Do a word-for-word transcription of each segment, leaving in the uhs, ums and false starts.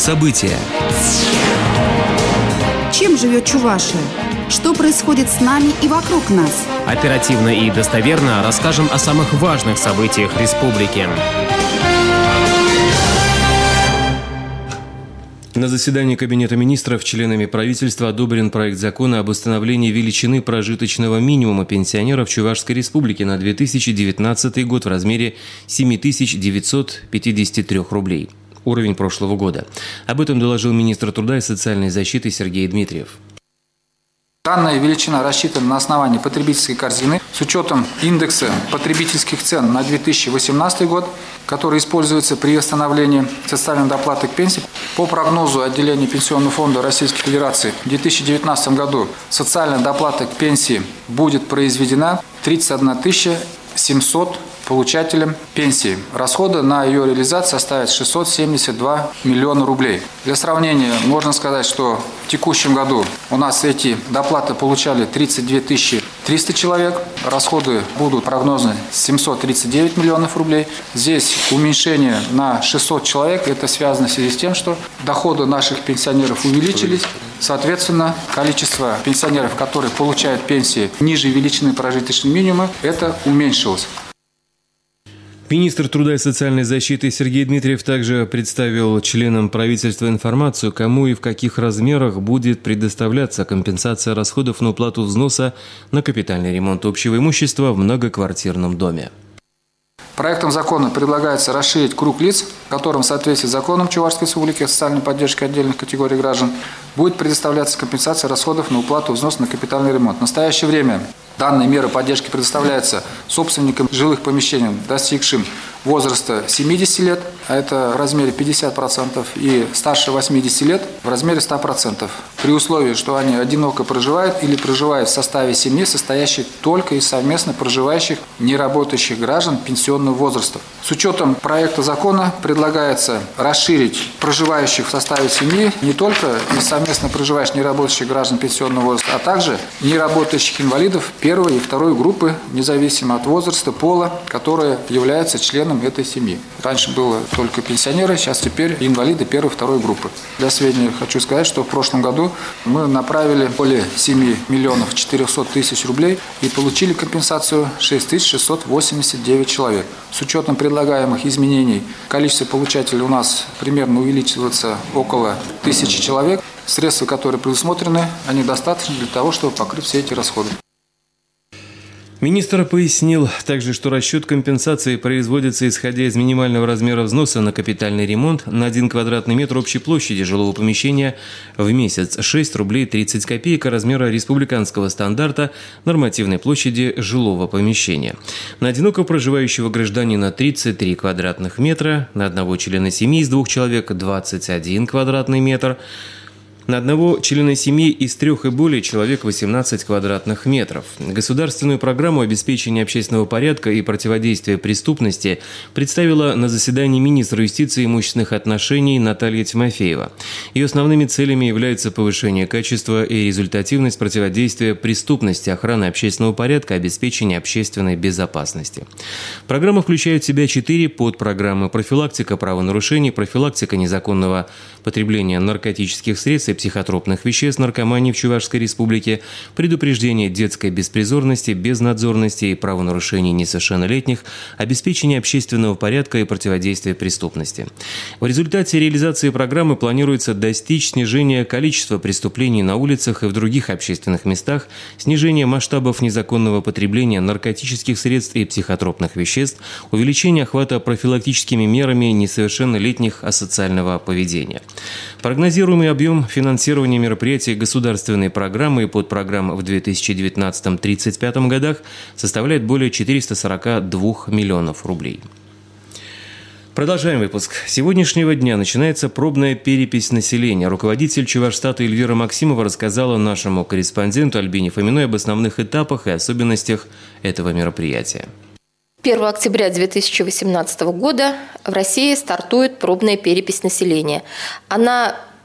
События. Чем живет Чувашия? Что происходит с нами и вокруг нас? Оперативно и достоверно расскажем о самых важных событиях республики. На заседании Кабинета министров членами правительства одобрен проект закона об установлении величины прожиточного минимума пенсионеров Чувашской республики на две тысячи девятнадцатый год в размере семь тысяч девятьсот пятьдесят три рублей. Уровень прошлого года. Об этом доложил министр труда и социальной защиты Сергей Дмитриев. Данная величина рассчитана на основании потребительской корзины с учетом индекса потребительских цен на две тысячи восемнадцатый год, который используется при восстановлении социальной доплаты к пенсии. По прогнозу отделения Пенсионного фонда Российской Федерации в две тысячи девятнадцатом году социальная доплата к пенсии будет произведена тридцать одна тысяча семьсот получателям пенсии. Расходы на ее реализацию составят шестьсот семьдесят два миллиона рублей. Для сравнения, можно сказать, что в текущем году у нас эти доплаты получали тридцать две тысячи триста человек. Расходы будут прогнозны семьсот тридцать девять миллионов рублей. Здесь уменьшение на шестьсот человек. Это связано в связи с тем, что доходы наших пенсионеров увеличились. Соответственно, количество пенсионеров, которые получают пенсии ниже величины прожиточного минимума, это уменьшилось. Министр труда и социальной защиты Сергей Дмитриев также представил членам правительства информацию, кому и в каких размерах будет предоставляться компенсация расходов на уплату взноса на капитальный ремонт общего имущества в многоквартирном доме. Проектом закона предлагается расширить круг лиц, которым в соответствии с законом Чувашской республики о социальной поддержке отдельных категорий граждан будет предоставляться компенсация расходов на уплату взноса на капитальный ремонт. В настоящее время данные меры поддержки предоставляются собственникам жилых помещений, достигшим возраста семидесяти лет, а это в размере пятьдесят процентов, и старше восьмидесяти лет в размере ста процентов, при условии, что они одиноко проживают или проживают в составе семьи, состоящей только из совместно проживающих неработающих граждан пенсионного возраста. С учетом проекта закона предлагается расширить проживающих в составе семьи не только из совместно проживающих неработающих граждан пенсионного возраста, а также неработающих инвалидов первой и второй группы, независимо от возраста, пола, которые являются членом этой семьи. Раньше было только пенсионеры, сейчас теперь инвалиды первой и второй группы. Для сведения хочу сказать, что в прошлом году мы направили более семи миллионов четырехсот тысяч рублей и получили компенсацию шесть тысяч шестьсот восемьдесят девять человек. С учетом предлагаемых изменений количество получателей у нас примерно увеличивается около тысячи человек. Средства, которые предусмотрены, они достаточны для того, чтобы покрыть все эти расходы. Министр пояснил также, что расчет компенсации производится исходя из минимального размера взноса на капитальный ремонт на один квадратный метр общей площади жилого помещения в месяц шесть рублей тридцать копеек размера республиканского стандарта нормативной площади жилого помещения. На одиноко проживающего гражданина тридцать три квадратных метра, на одного члена семьи из двух человек двадцать один квадратный метр, на одного члена семьи из трех и более человек восемнадцать квадратных метров. Государственную программу обеспечения общественного порядка и противодействия преступности представила на заседании министра юстиции и имущественных отношений Наталья Тимофеева. Ее основными целями являются повышение качества и результативность противодействия преступности, охраны общественного порядка, обеспечения общественной безопасности. Программа включает в себя четыре подпрограммы: профилактика правонарушений, профилактика незаконного потребления наркотических средств и психотропных веществ, наркомании в Чувашской республике, предупреждение детской беспризорности, безнадзорности и правонарушений несовершеннолетних, обеспечение общественного порядка и противодействия преступности. В результате реализации программы планируется достичь снижения количества преступлений на улицах и в других общественных местах, снижение масштабов незаконного потребления наркотических средств и психотропных веществ, увеличение охвата профилактическими мерами несовершеннолетних асоциального поведения. Прогнозируемый объем финансирования мероприятий государственной программы и подпрограмм в две тысячи девятнадцатом — две тысячи тридцать пятом годах составляет более четырёхсот сорока двух миллионов рублей. Продолжаем выпуск. С сегодняшнего дня начинается пробная перепись населения. Руководитель Чувашстата Эльвира Максимова рассказала нашему корреспонденту Альбине Фоминой об основных этапах и особенностях этого мероприятия. первого октября две тысячи восемнадцатого года в России стартует пробная перепись населения. Она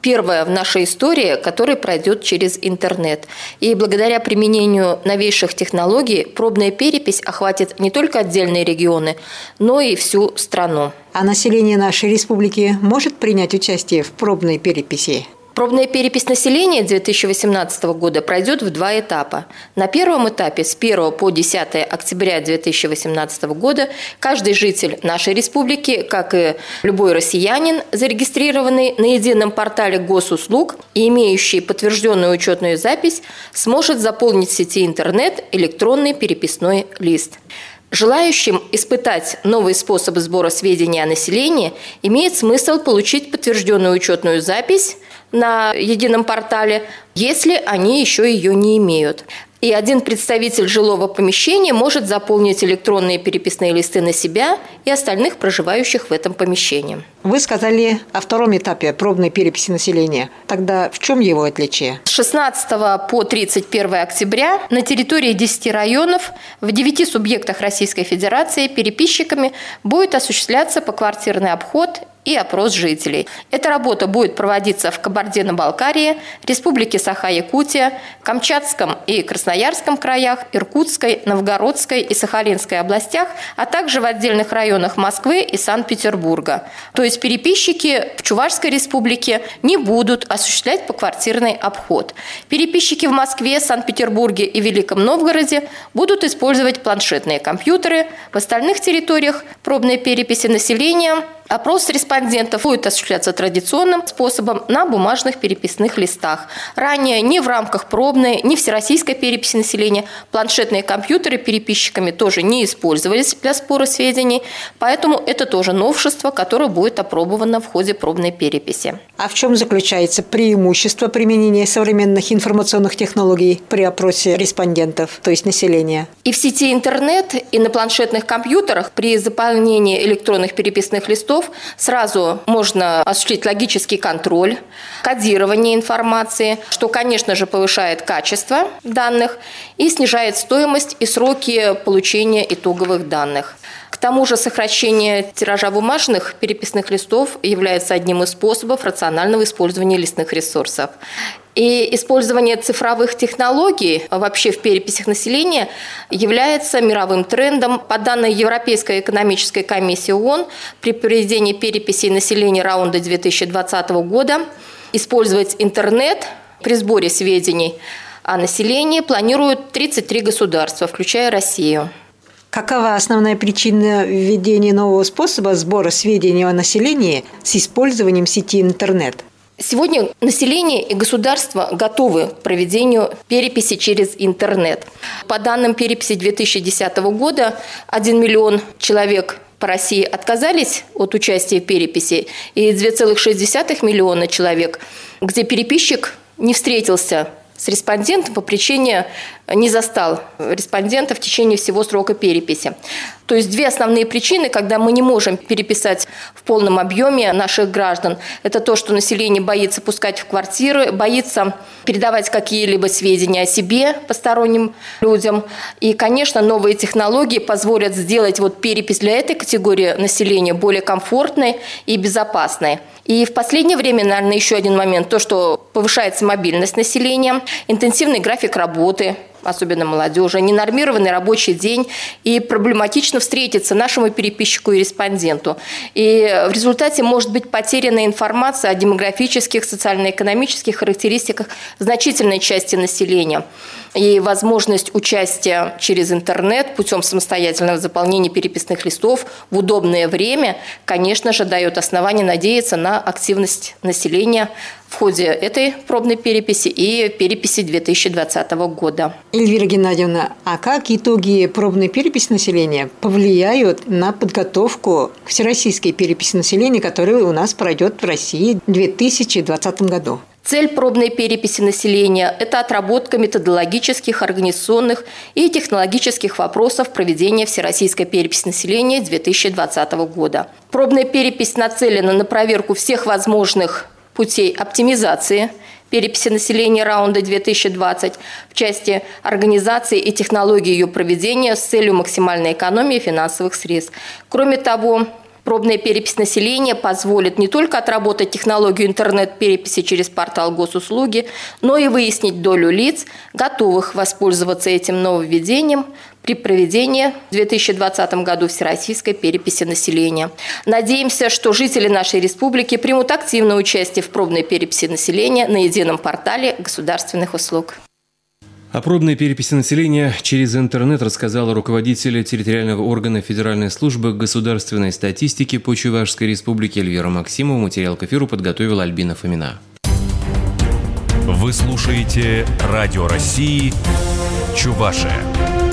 первая в нашей истории, которая пройдет через интернет. И благодаря применению новейших технологий пробная перепись охватит не только отдельные регионы, но и всю страну. А население нашей республики может принять участие в пробной переписи? Пробная перепись населения две тысячи восемнадцатого года пройдет в два этапа. На первом этапе с первого по десятое октября две тысячи восемнадцатого года каждый житель нашей республики, как и любой россиянин, зарегистрированный на едином портале госуслуг и имеющий подтвержденную учетную запись, сможет заполнить в сети интернет электронный переписной лист. Желающим испытать новые способы сбора сведений о населении имеет смысл получить подтвержденную учетную запись на едином портале, если они еще ее не имеют. И один представитель жилого помещения может заполнить электронные переписные листы на себя и остальных проживающих в этом помещении. Вы сказали о втором этапе пробной переписи населения. Тогда в чем его отличие? С шестнадцатого по тридцать первое октября на территории десяти районов в девяти субъектах Российской Федерации переписчиками будет осуществляться поквартирный обход и опрос жителей. Эта работа будет проводиться в Кабардино-Балкарии, Республике Саха-Якутия, Камчатском и Красноярском краях, Иркутской, Новгородской и Сахалинской областях, а также в отдельных районах Москвы и Санкт-Петербурга. То есть переписчики в Чувашской республике не будут осуществлять поквартирный обход. Переписчики в Москве, Санкт-Петербурге и Великом Новгороде будут использовать планшетные компьютеры. В остальных территориях пробной переписи населения опрос респондентов будет осуществляться традиционным способом на бумажных переписных листах. Ранее ни в рамках пробной, ни всероссийской переписи населения планшетные компьютеры переписчиками тоже не использовались для сбора сведений, поэтому это тоже новшество, которое будет опробовано в ходе пробной переписи. А в чем заключается преимущество применения современных информационных технологий при опросе респондентов, то есть населения? И в сети интернет, и на планшетных компьютерах при заполнении электронных переписных листов сразу можно осуществить логический контроль, кодирование информации, что, конечно же, повышает качество данных и снижает стоимость и сроки получения итоговых данных. К тому же сокращение тиража бумажных переписных листов является одним из способов рационального использования листных ресурсов. И использование цифровых технологий вообще в переписях населения является мировым трендом. По данным Европейской экономической комиссии ООН, при проведении переписи населения раунда две тысячи двадцатого года использовать интернет при сборе сведений о населении планируют тридцать три государства, включая Россию. Какова основная причина введения нового способа сбора сведений о населении с использованием сети интернет? Сегодня население и государство готовы к проведению переписи через интернет. По данным переписи две тысячи десятого года, один миллион человек по России отказались от участия в переписи, и два целых шесть десятых миллиона человек, где переписчик не встретился с респондентом по причине не застал респондента в течение всего срока переписи. То есть две основные причины, когда мы не можем переписать в полном объеме наших граждан. Это то, что население боится пускать в квартиры, боится передавать какие-либо сведения о себе посторонним людям. И, конечно, новые технологии позволят сделать вот перепись для этой категории населения более комфортной и безопасной. И в последнее время, наверное, еще один момент, то, что повышается мобильность населения, интенсивный график работы, особенно молодежи, ненормированный рабочий день, и проблематично встретиться нашему переписчику и респонденту. И в результате может быть потеряна информация о демографических, социально-экономических характеристиках значительной части населения. И возможность участия через интернет путем самостоятельного заполнения переписных листов в удобное время, конечно же, дает основание надеяться на активность населения в ходе этой пробной переписи и переписи две тысячи двадцатого года. Эльвира Геннадьевна, а как итоги пробной переписи населения повлияют на подготовку к всероссийской переписи населения, которая у нас пройдет в России в две тысячи двадцатом году? Цель пробной переписи населения – это отработка методологических, организационных и технологических вопросов проведения всероссийской переписи населения две тысячи двадцатого года. Пробная перепись нацелена на проверку всех возможных путей оптимизации переписи населения раунда две тысячи двадцать в части организации и технологии ее проведения с целью максимальной экономии финансовых средств. Кроме того, Пробная перепись населения позволит не только отработать технологию интернет-переписи через портал госуслуги, но и выяснить долю лиц, готовых воспользоваться этим нововведением при проведении в две тысячи двадцатом году всероссийской переписи населения. Надеемся, что жители нашей республики примут активное участие в пробной переписи населения на едином портале государственных услуг. О пробной переписи населения через интернет рассказала руководитель территориального органа Федеральной службы государственной статистики по Чувашской республике Эльвира Максимова. Материал к эфиру подготовила Альбина Фомина. Вы слушаете Радио России «Чувашия».